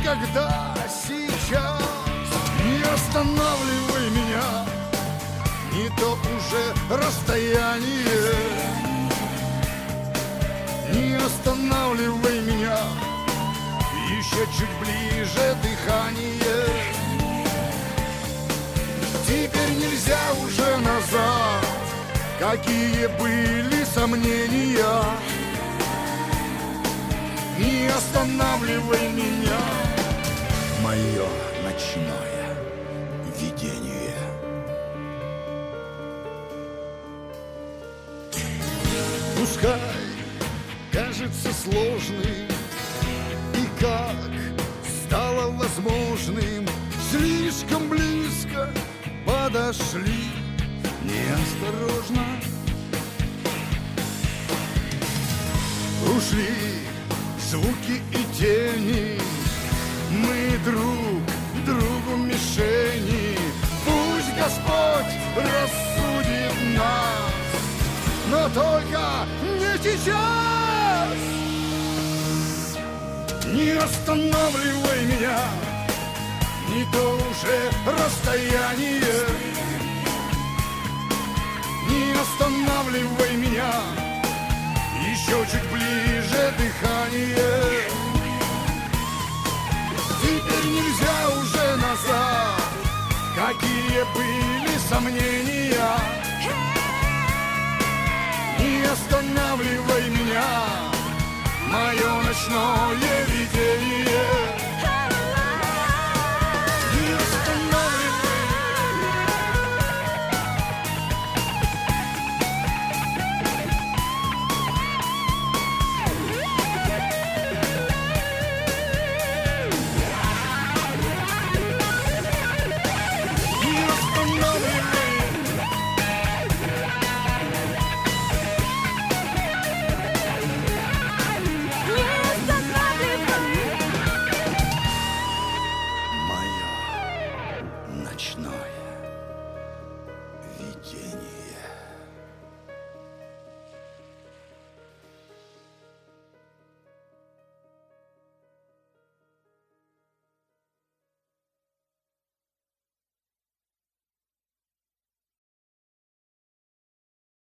никогда сейчас. Не останавливай меня, не то уже расстояние. Не останавливай меня, еще чуть ближе дыхание. Теперь нельзя уже назад, какие были сомнения. Не останавливай меня, мое ночное видение. Пускай кажется сложным, и как стало возможным, слишком близко подошли неосторожно. Ушли звуки и тени, мы друг другу мишени. Пусть Господь рассудит нас, но только не сейчас. Не останавливай меня, не то уже расстояние. Не останавливай меня, еще чуть ближе дыхание. Теперь нельзя уже назад, какие были сомнения. Не останавливай меня, мое ночное